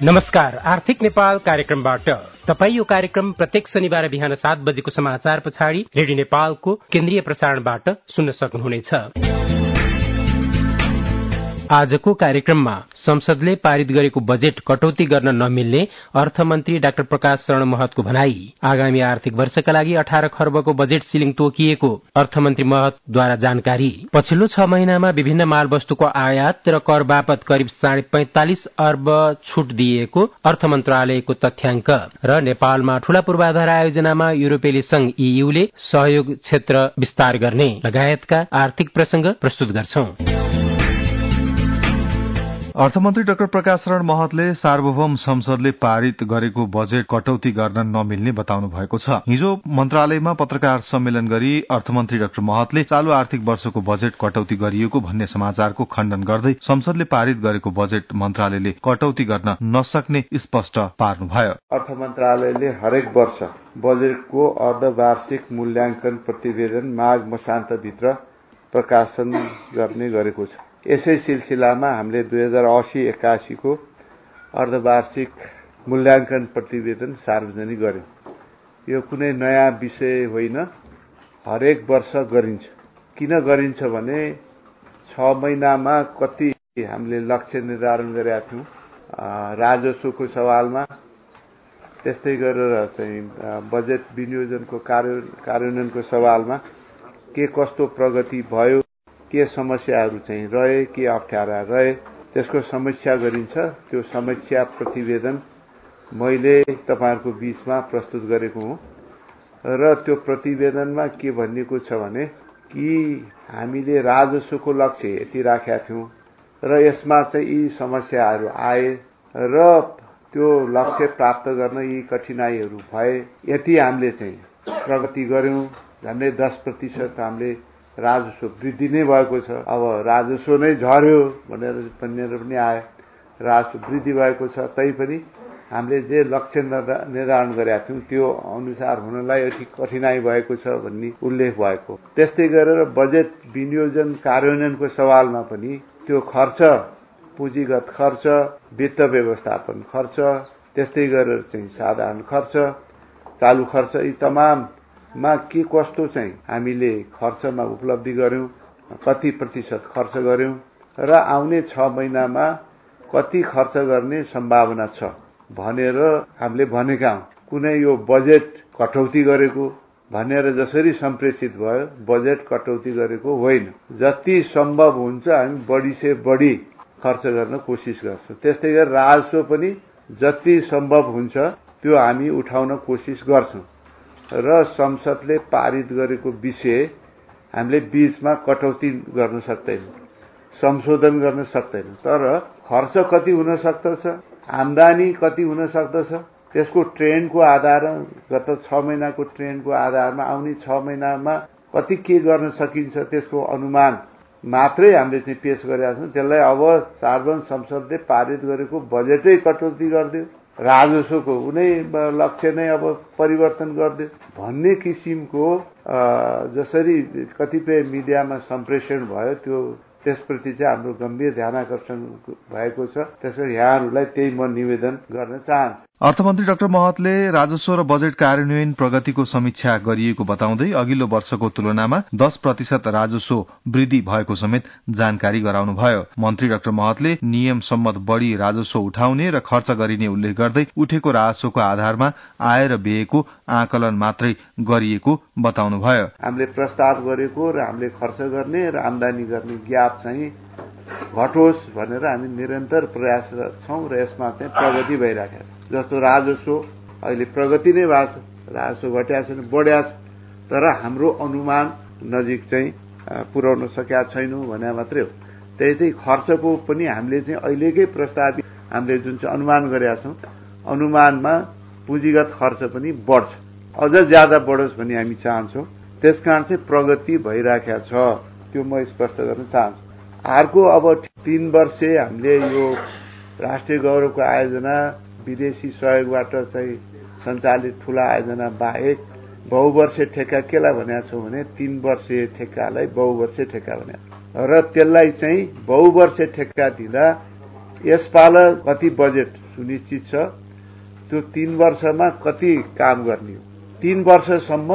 नमस्कार, आर्थिक नेपाल कार्यक्रमबाट तपाई यो कार्यक्रम प्रत्येक शनिबार बिहान 7 बजेको समाचार पछाडि रेडियो नेपालको केन्द्रीय प्रसारणबाट सुन्न सक्नुहुनेछ। आजको कार्यक्रममा संसदले पारित गरेको बजेट कटौती गर्न नमिल्ने अर्थमन्त्री डाक्टर प्रकाश शरण महतको भनाई, आगामी आर्थिक वर्षका लागि 18 खर्बको बजेट सिलिङ तोकिएको अर्थमन्त्री महतद्वारा जानकारी, पछिल्लो 6 महिनामा विभिन्न मालवस्तुको आयात र कर बापत करिब 45 अर्ब छूट दिएको अर्थ मन्त्रालयको तथ्याङ्क र नेपालमा ठूला पूर्वाधार आयोजनामा युरोपेली संघ EUले सहयोग क्षेत्र विस्तार गर्ने लगायतका आर्थिक प्रसंग प्रस्तुत गर्छौं। अर्थमन्त्री डाक्टर प्रकाश शरण महतले सार्वभौम संसदले पारित गरेको बजेट कटौती गर्न नमिल्ने बताउनु भएको छ। हिजो मन्त्रालयमा पत्रकार सम्मेलन गरी अर्थमन्त्री डाक्टर महतले चालू आर्थिक वर्षको बजेट कटौती गरिएको भन्ने समाचारको खण्डन गर्दै संसदले पारित गरेको बजेट मन्त्रालयले कटौती गर्न नसक्ने स्पष्ट पार्नुभयो। अर्थ मन्त्रालयले हरेक वर्ष बजेटको अर्धवार्षिक मूल्याङ्कन प्रतिवेदन माघ मसान्तभित्र प्रकाशन गर्ने गरेको छ। यसै सिलसिलामा हामीले 2080-81 को अर्धवार्षिक मूल्याङ्कन प्रतिवेदन सार्वजनिक गर्यौं। यो कुनै नयाँ विषय होइन, हरेक वर्ष गरिन्छ। किन गरिन्छ भने 6 महिनामा कति हामीले लक्ष्य निर्धारण गरेका थियौं राजस्वको सवालमा, त्यस्तै गरेर चाहिँ बजेट विनियोजनको कार्यान्वयनको सवालमा के कस्तो प्रगति भयो, के समस्याहरू चाहिँ रहे, के अप्ठ्यारा रहे, त्यसको समीक्षा गरिन्छ। त्यो समीक्षा प्रतिवेदन मैले तपाईहरुको बीचमा प्रस्तुत गरेको हुँ र त्यो प्रतिवेदनमा के भनिएको छ भने कि हामीले राजस्वको लक्ष्य यति राखेका थियौं र यसमा चाहिँ यी समस्याहरू आए र त्यो लक्ष्य प्राप्त गर्न यी कठिनाइहरू भए, यति हामीले चाहिँ प्रगति गर्यौं। झन्डै 10% हामीले राजस्व वृद्धि नै भएको छ। अब राजस्व नै झर्यो भनेर पनि आयो, राजस्व वृद्धि भएको छ, तैपनि हामीले जे लक्ष्य निर्धारण गरेका थियौं त्यो अनुसार हुनलाई अति कठिनाइ भएको छ भन्ने उल्लेख भएको। त्यस्तै गरेर बजेट विनियोजन कार्यान्वयनको सवालमा पनि त्यो खर्च, पुँजीगत खर्च, वित्त व्यवस्थापन खर्च, त्यस्तै गरेर चाहिँ साधारण खर्च, चालू खर्च, यी तमाम मा के कस्तो चाहिँ हामीले खर्चमा उपलब्धि गर्यौं, कति प्रतिशत खर्च गर्यौं र आउने 6 महिनामा कति खर्च गर्ने सम्भावना छ भनेर हामीले भनेका हौं। कुनै यो बजेट कटौती गरेको भनेर जसरी सम्प्रेषित भयो, बजेट कटौती गरेको होइन। जति सम्भव हुन्छ हामी बढी से बढी खर्च गर्न कोसिस गर्छौं। त्यस्तै गरी राजस्व पनि जति सम्भव हुन्छ त्यो हामी उठाउन कोसिस गर्छौं र संसदले पारित गरेको विषय हामीले बीचमा कटौती गर्न सक्दैनौं, संशोधन गर्न सक्दैनौं। तर खर्च कति हुन सक्दछ, आम्दानी कति हुन सक्दछ, त्यसको ट्रेन्डको आधारमा, गत 6 महिनाको ट्रेन्डको आधारमा आउने 6 महिनामा कति के गर्न सकिन्छ त्यसको अनुमान मात्रै हामीले चाहिँ पेश गरेका छौं। त्यसलाई अब सार्वभौम संसदले पारित गरेको बजेटै कटौती गर्दियो, राजस्वको कुनै लक्ष्य नै अब परिवर्तन गर्दियो भन्ने किसिमको जसरी कतिपय मिडियामा सम्प्रेषण भयो, त्यो त्यसप्रति चाहिँ हाम्रो गम्भीर ध्यानाकर्षण भएको छ। त्यसैले यहाँहरूलाई त्यही म निवेदन गर्न चाहन्छु। अर्थमन्त्री डाक्टर महतले राजस्व र बजेट कार्यान्वयन प्रगतिको समीक्षा गरिएको बताउँदै अघिल्लो वर्षको तुलनामा 10% राजस्व वृद्धि भएको समेत जानकारी गराउनुभयो। मन्त्री डाक्टर महतले नियम सम्मत बढ़ी राजस्व उठाउने र खर्च गरिने उल्लेख गर्दै उठेको राजस्वको आधारमा आय र व्ययको आकलन मात्रै गरिएको बताउनुभयो। हामीले प्रस्ताव गरेको र हामीले खर्च गर्ने र आम्दानी गर्ने ग्याप चाहिँ घटोस् भनेर हामी निरन्तर प्रयासरत छौं र यसमा चाहिँ प्रगति भइरहेको छ। जस्तो राजस्व अहिले प्रगति नै भएको छ, राजस्व घट्या छैन, बढ्या छ, तर हाम्रो अनुमान नजिक चाहिँ पुर्याउन सकेका छैनौं भने मात्रै हो। त्यही खर्चको पनि हामीले चाहिँ अहिलेकै प्रस्तावित हामीले जुन चाहिँ अनुमान गरेका छौं, अनुमानमा पुँजीगत खर्च पनि बढ्छ, अझ ज्यादा बढोस् भन्ने हामी चाहन्छौं। त्यसकारण चाहिँ प्रगति भइरहेको छ, त्यो म स्पष्ट गर्न चाहन्छु। अर्को अब 3 वर्षे हामीले यो राष्ट्रिय गौरवको आयोजना विदेशी सहयोगबाट चाहिँ सञ्चालित ठूला आयोजना बाहेक बहुवर्षीय ठेक्का केलाई भनेका छौं भने 3 वर्षीय ठेक्कालाई बहुवर्षीय ठेक्का भनेका र त्यसलाई चाहिँ बहुवर्षीय ठेक्का दिँदा यसपाल कति बजेट सुनिश्चित छ। त्यो 3 वर्षमा कति काम गर्ने हो, 3 वर्षसम्म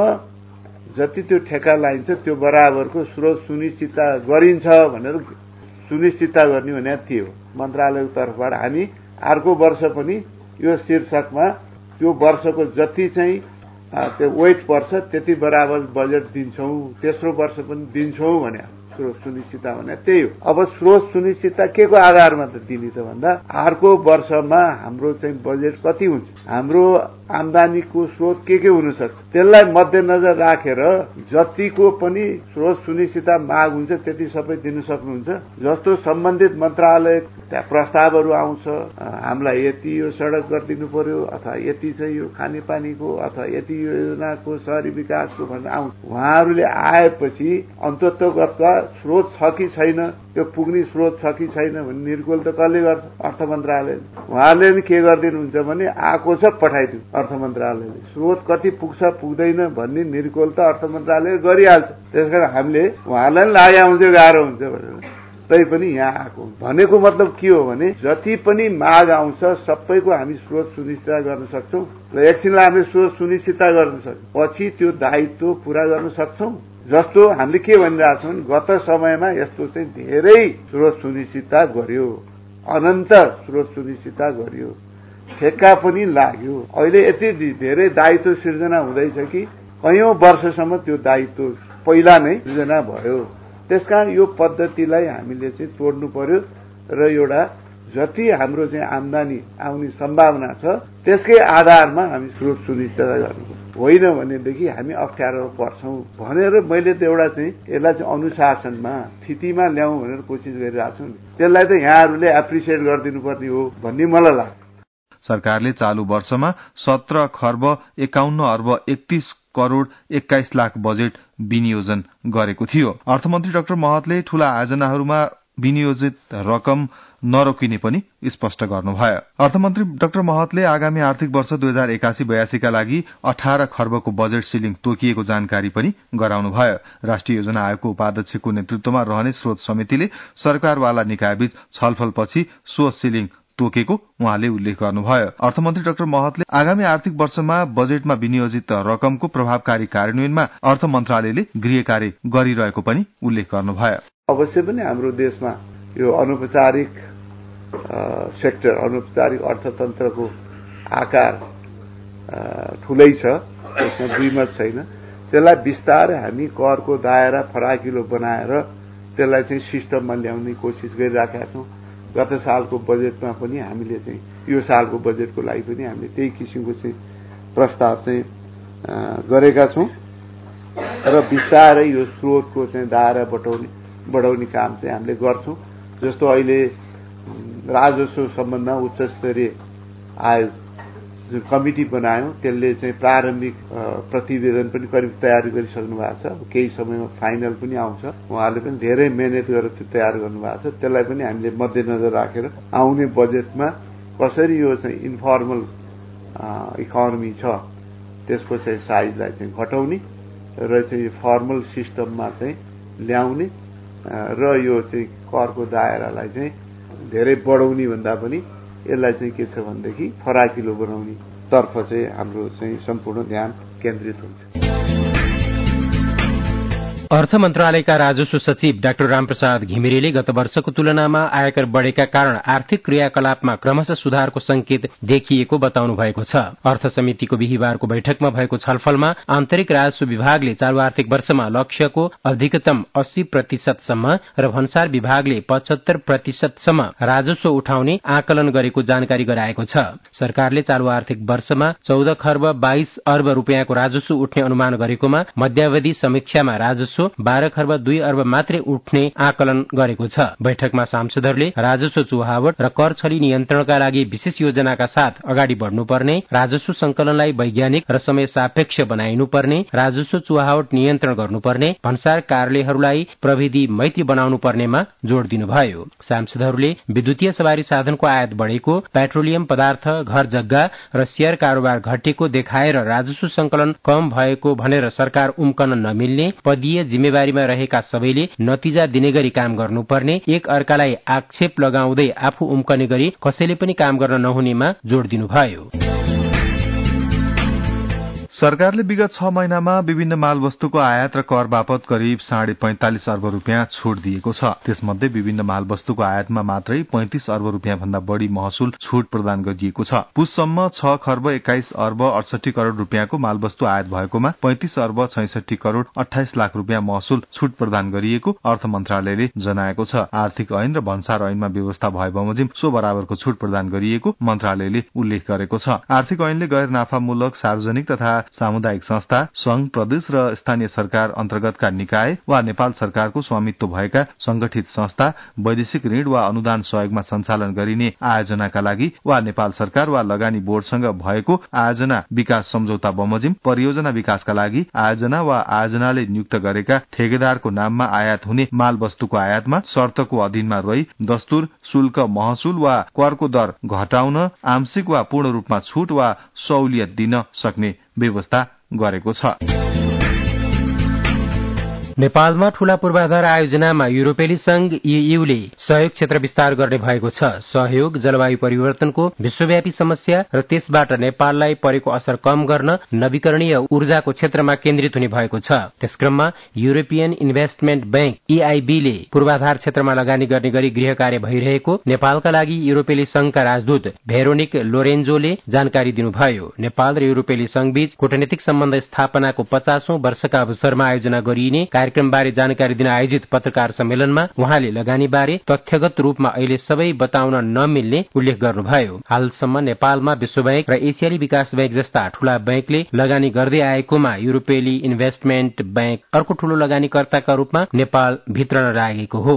जति त्यो ठेक्का लाइन्छ त्यो बराबरको स्रोत सुनिश्चितता गरिन्छ भनेर सुनिश्चितता गर्ने भने थियो मन्त्रालयको तर्फबाट। हामी अर्को वर्ष पनि यो शीर्षकमा त्यो वर्षको जति चाहिँ त्यो वेट पर्छ त्यति बराबर बजेट दिन्छौं, तेस्रो वर्ष पनि दिन्छौं भने स्रोत सुनिश्चितता भने त्यही हो। अब स्रोत सुनिश्चितता के को आधारमा त दिने त भन्दा अर्को वर्षमा हाम्रो चाहिँ बजेट कति हुन्छ, हाम्रो आम्दानीको स्रोत के हुन सक्छ, त्यसलाई मध्यनजर राखेर जतिको पनि स्रोत सुनिश्चितता माग हुन्छ त्यति सबै दिन सक्नुहुन्छ। जस्तो सम्बन्धित मन्त्रालय त्यहाँ प्रस्तावहरू आउँछ, हामीलाई यति यो सडक गरिदिनु पर्यो अथवा यति चाहिँ यो खानेपानीको अथवा यति योजनाको शहरी विकासको भनेर आउँछ। उहाँहरूले आएपछि अन्ततोगतका स्रोत छ कि छैन, त्यो पुग्ने स्रोत छ कि छैन भन्ने निर्गोल त कसले गर्छ? अर्थ मन्त्रालयले। उहाँले पनि के गरिदिनुहुन्छ भने आएको छ पठाइदिनु अर्थ मन्त्रालयले, स्रोत कति पुग्छ पुग्दैन भन्ने निर्गोल त अर्थ मन्त्रालयले गरिहाल्छ। त्यसकारण हामीले उहाँलाई लागे आउँछ गाह्रो हुन्छ भनेर तै पनि यहाँ आएको भनेको मतलब के हो भने जति पनि माग आउँछ सबैको हामी स्रोत सुनिश्चितता गर्न सक्छौं र एकछिनलाई हामीले स्रोत सुनिश्चितता गर्न सक्छौं, पछि त्यो दायित्व पूरा गर्न सक्छौं। जस्तो हामीले के भनिरहेछौँ भने गत समयमा यस्तो चाहिँ धेरै स्रोत सुनिश्चितता गर्यो, अनन्त स्रोत सुनिश्चितता गर्यो, ठेक्का पनि लाग्यो। अहिले यति धेरै दायित्व सिर्जना हुँदैछ कि कयौं वर्षसम्म त्यो दायित्व पहिला नै सिर्जना भयो। त्यसकारण यो पद्धतिलाई हामीले चाहिँ तोड्नु पर्यो र एउटा जति हाम्रो चाहिँ आम्दानी आउने सम्भावना छ त्यसकै आधारमा हामी स्रोत सुनिश्चितता गर्नु होइन भनेदेखि हामी अप्ठ्यारो पर्छौं भनेर मैले त एउटा चाहिँ यसलाई चाहिँ अनुशासनमा स्थितिमा ल्याउँ भनेर कोसिस गरिरहेको छु। त्यसलाई त यहाँहरूले एप्रिसिएट गरिदिनु पर्ने हो भन्ने मलाई लाग्छ। सरकारले चालू वर्षमा 17 खर्ब 51 अर्ब 31 करोड़ 21 लाख बजेट विनियोजन गरेको थियो। अर्थमन्त्री डाक्टर महतले ठूला आयोजनाहरूमा विनियोजित रकम नरोकिने पनि स्पष्ट गर्नुभयो। अर्थमन्त्री डाक्टर महतले आगामी आर्थिक वर्ष 2081-82 का लागि 18 खर्बको बजेट सिलिङ तोकिएको जानकारी पनि गराउनुभयो। राष्ट्रिय योजना आयोगको उपाध्यक्षको नेतृत्वमा रहने स्रोत समितिले सरकारवाला निकायबीच छलफलपछि सो सिलिङ तोकेको उहाँले उल्लेख गर्नुभयो। अर्थमन्त्री डाक्टर महतले आगामी आर्थिक वर्षमा बजेटमा विनियोजित रकमको प्रभावकारी कार्यान्वयनमा अर्थ मन्त्रालयले गृह कार्य गरिरहेको पनि उल्लेख गर्नुभयो। अवश्य पनि हाम्रो देशमा यो अनौपचारिक सेक्टर अनौपचारिक अर्थतन्त्रको आकार ठूलै छ, त्यसमा दुईमत छैन। त्यसलाई बिस्तारै हामी करको दायरा फराकिलो बनाएर त्यसलाई चाहिँ सिस्टममा ल्याउने कोसिस गरिराखेका छौं। गत सालको बजेटमा पनि हामीले चाहिँ यो सालको बजेटको लागि पनि हामीले त्यही किसिमको चाहिँ प्रस्ताव चाहिँ गरेका छौं र बिस्तारै यो स्रोतको चाहिँ दायरा बढाउने काम चाहिँ हामीले गर्छौं। जस्तो अहिले राजस्व सम्बन्धमा उच्च स्तरीय आयोग जुन कमिटी बनायौं त्यसले चाहिँ प्रारम्भिक प्रतिवेदन पनि करिब तयार गरिसक्नु भएको छ। केही समयमा फाइनल पनि आउँछ। उहाँले पनि धेरै मेहनत गरेर त्यो तयार गर्नु भएको छ। त्यसलाई पनि हामीले मध्यनजर राखेर आउने बजेटमा कसरी यो चाहिँ इन्फर्मल इकोनोमी छ त्यसको चाहिँ साइजलाई चाहिँ घटाउने र चाहिँ फर्मल सिस्टममा चाहिँ ल्याउने र यो चाहिँ करको दायरालाई चाहिँ धेरै बढाउने भन्दा पनि यसलाई चाहिँ के छ भनेदेखि फराकिलो बनाउने तर्फ चाहिँ हाम्रो चाहिँ सम्पूर्ण ध्यान केन्द्रित हुन्छ। अर्थ मन्त्रालयका राजस्व सचिव डाक्टर रामप्रसाद घिमिरेले गत वर्षको तुलनामा आयकर बढेका कारण आर्थिक क्रियाकलापमा क्रमशः सुधारको संकेत देखिएको बताउनु भएको छ। अर्थ समितिको बिहिबारको बैठकमा भएको छलफलमा आन्तरिक राजस्व विभागले चालू आर्थिक वर्षमा लक्ष्यको अधिकतम 80% सम्म र भन्सार विभागले 75% सम्म राजस्व उठाउने आकलन गरेको जानकारी गराएको छ। सरकारले चालू आर्थिक वर्षमा 14 खर्ब 22 अर्ब रुपियाँको राजस्व उठ्ने अनुमान गरेकोमा मध्यावधि समीक्षामा राजस्व 12 खर्ब 2 अर्ब मात्रै उठ्ने आकलन गरेको छ। बैठकमा सांसदहरूले राजस्व चुहावट र कर छली नियन्त्रणका लागि विशेष योजनाका साथ अगाडि बढ्नुपर्ने, राजस्व संकलनलाई वैज्ञानिक र समय सापेक्ष बनाइनुपर्ने, राजस्व चुहावट नियन्त्रण गर्नुपर्ने, भन्सार कार्यालयहरूलाई प्रविधि मैत्री बनाउनु पर्नेमा जोड़ दिनुभयो। सांसदहरूले विद्युतीय सवारी साधनको आयात बढेको, पेट्रोलियम पदार्थ, घर जग्गा र शेयर कारोबार घटेको देखाएर राजस्व संकलन कम भएको भनेर सरकार उम्कन नमिल्ने, पदीय जिम्मेवारीमा रहेका सबैले नतिजा दिने गरी काम गर्नुपर्ने, एक अर्कालाई आक्षेप लगाउँदै आफू उम्कने गरी कसैले पनि काम गर्न नहुनेमा जोड़ दिनुभयो। सरकारले विगत 6 महिनामा विभिन्न मालवस्तुको आयात र कर बापत करिब 45.5 अर्ब रुपियाँ छूट दिएको छ। त्यसमध्ये विभिन्न मालवस्तुको आयातमा मात्रै 35 अर्ब रुपियाँ भन्दा बढ़ी महसुल छूट प्रदान गरिएको छ। पुससम्म 6 खर्ब 21 अर्ब 68 करोड़ रुपियाँको मालवस्तु आयात भएकोमा 35 अर्ब 66 करोड़ 28 लाख रुपियाँ महसुल छूट प्रदान गरिएको अर्थ मन्त्रालयले जनाएको छ। आर्थिक ऐन र भन्सार ऐनमा व्यवस्था भए बमोजिम सो बराबरको छूट प्रदान गरिएको मन्त्रालयले उल्लेख गरेको छ। आर्थिक ऐनले गैर नाफामूलक सार्वजनिक तथा सामुदायिक संस्था, संघ, प्रदेश र स्थानीय सरकार अन्तर्गतका निकाय वा नेपाल सरकारको स्वामित्व भएका संगठित संस्था वैदेशिक ऋण वा अनुदान सहयोगमा सञ्चालन गरिने आयोजनाका लागि वा नेपाल सरकार वा लगानी बोर्डसँग भएको आयोजना विकास सम्झौता बमोजिम परियोजना विकासका लागि आयोजना वा आयोजनाले नियुक्त गरेका ठेकेदारको नाममा आयात हुने माल वस्तुको आयातमा शर्तको अधीनमा रही दस्तुर, शुल्क, महसुल वा करको दर घटाउन, आंशिक वा पूर्ण रूपमा छूट वा सहुलियत दिन सक्ने व्यवस्था गरेको छ। नेपालमा ठूला पूर्वाधार आयोजनामा युरोपेली संघ EUले सहयोग क्षेत्र विस्तार गर्ने भएको छ। सहयोग जलवायु परिवर्तनको विश्वव्यापी समस्या र त्यसबाट नेपाललाई परेको असर कम गर्न नवीकरणीय ऊर्जाको क्षेत्रमा केन्द्रित हुने भएको छ। त्यसक्रममा युरोपियन इन्भेस्टमेन्ट बैंक EIBले पूर्वाधार क्षेत्रमा लगानी गर्ने गरी गृह कार्य भइरहेको नेपालका लागि युरोपेली संघका राजदूत भेरोनिक लोरेन्जोले जानकारी दिनुभयो। नेपाल र युरोपेली संघबीच कूटनीतिक सम्बन्ध स्थापनाको 50औं वर्षका अवसरमा आयोजना गरिने कार्यक्रमबारे जानकारी दिन आयोजित पत्रकार सम्मेलनमा उहाँले लगानीबारे तथ्यगत रूपमा अहिले सबै बताउन नमिल्ने उल्लेख गर्नुभयो। हालसम्म नेपालमा विश्व बैंक र एसियाली विकास बैंक जस्ता ठूला बैंकले लगानी गर्दै आएकोमा युरोपेली इन्भेस्टमेन्ट बैंक अर्को ठूलो लगानीकर्ताका रूपमा नेपाल भित्रन लागेको हो।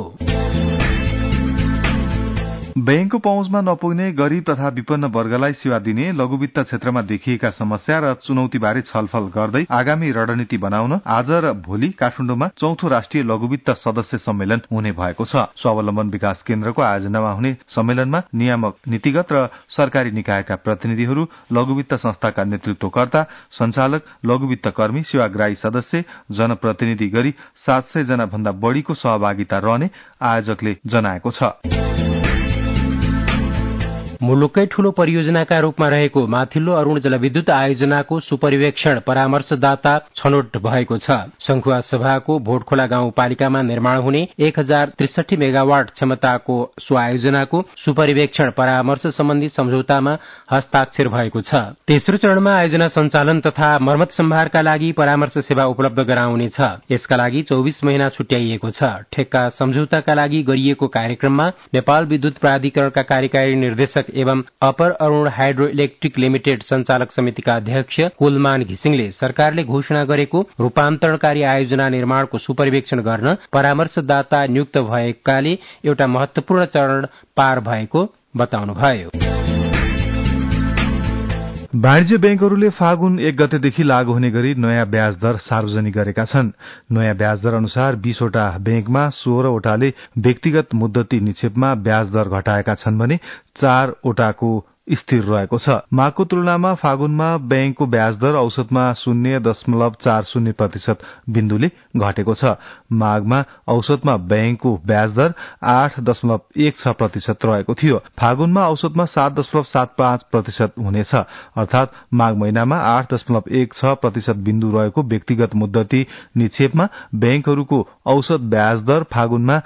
बैंकको पहुँचमा नपुग्ने गरीब तथा विपन्न वर्गलाई सेवा दिने लघुवित्त क्षेत्रमा देखिएका समस्या र चुनौतीबारे छलफल गर्दै आगामी रणनीति बनाउन आज र भोलि काठमाडौँमा 4थो राष्ट्रिय लघुवित्त सदस्य सम्मेलन हुने भएको छ। स्वावलम्बन विकास केन्द्रको आयोजनामा हुने सम्मेलनमा नियामक, नीतिगत र सरकारी निकायका प्रतिनिधिहरू, लघुवित्त संस्थाका नेतृत्वकर्ता, संचालक, लघुवित्त कर्मी, सेवाग्राही सदस्य, जनप्रतिनिधि गरी 700 जना भन्दा बढ़ीको सहभागिता रहने आयोजकले जनाएको छ। मुलुककै ठूलो परियोजनाका रूपमा रहेको माथिल्लो अरूण जलविद्युत आयोजनाको सुपरिवेक्षण परामर्शदाता छनौट भएको छ। संखुवा सभाको भोटखोला गाउँपालिकामा निर्माण हुने 1063 मेगावाट क्षमताको सो आयोजनाको सुपरिवेक्षण परामर्श सम्बन्धी सम्झौतामा हस्ताक्षर भएको छ। तेस्रो चरणमा आयोजना सञ्चालन तथा मर्मत सम्भारका लागि परामर्श सेवा उपलब्ध गराउनेछ। यसका लागि 24 महिना छुट्याइएको छ। ठेक्का सम्झौताका लागि गरिएको कार्यक्रममा नेपाल विद्युत प्राधिकरणका कार्यकारी निर्देशक एवं upper Arun hydro electric limited संचालक समितिका अध्यक्ष कुलमान घिसिङले सरकारले घोषणा गरेको रूपान्तरणकारी आयोजना निर्माणको सुपरिवेक्षण गर्न परामर्शदाता नियुक्त भएकाले एउटा महत्वपूर्ण चरण पार भएको बताउनुभयो। वाणिज्य बैंकहरूले फागुन 1 गतेदेखि लागू हुने गरी नयाँ ब्याज दर सार्वजनिक गरेका छन्। नयाँ ब्याज दर अनुसार 20 वटा बैंकमा 16 वटाले व्यक्तिगत मुद्दती निक्षेपमा ब्याज दर घटाएका छन् भने 4 वटाको स्थिर रहेको छ। माघको तुलनामा फागुनमा बैंकको ब्याज दर औसतमा 0.40% बिन्दुले घटेको छ। माघमा औसतमा बैंकको ब्याज दर 8.16% रहेको थियो। फागुनमा औसतमा 7.75% हुनेछ। अर्थात माघ महिनामा 8.16% बिन्दु रहेको व्यक्तिगत मुद्दती निक्षेपमा बैंकहरूको औसत ब्याज दर फागुनमा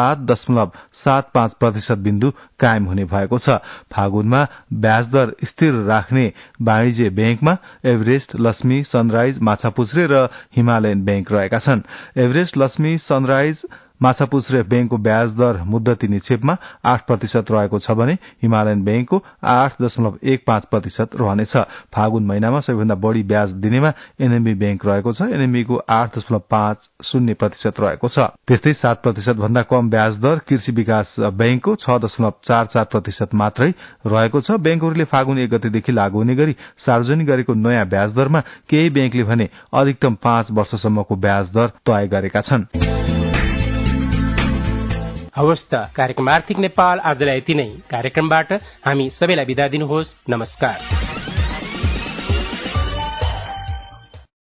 7.75% बिन्दु कायम हुने भएको छ। फागुनमा ब्याज दर स्थिर राख्ने वाणिज्य बैंकमा एभरेस्ट, लक्ष्मी, सनराइज, माछापुच्छ्रे र हिमालयन बैंक रहेका छन्। एभरेस्ट, लक्ष्मी, सनराइज, माछापुच्छ्रे बैंकको ब्याज दर मुद्दती निक्षेपमा 8% रहेको छ भने हिमालयन बैंकको 8.15% रहनेछ। फागुन महिनामा सबैभन्दा बढ़ी ब्याज दिनेमा एनएमबी बैंक रहेको छ। एनएमबीको 8.50% रहेको छ। त्यस्तै 7% भन्दा कम ब्याज दर कृषि विकास बैंकको 6.44% मात्रै रहेको छ। बैंकहरूले फागुन 1 गतेदेखि लागू हुने गरी सार्वजनिक गरेको नयाँ ब्याज दरमा केही बैंकले भने अधिकतम 5 वर्षसम्मको ब्याज दर तय गरेका छन्। हवस् त कार्यक्रम आर्थिक नेपाल आजलाई यति नै। कार्यक्रमबाट हामी सबैलाई बिदा दिनुहोस्। नमस्कार।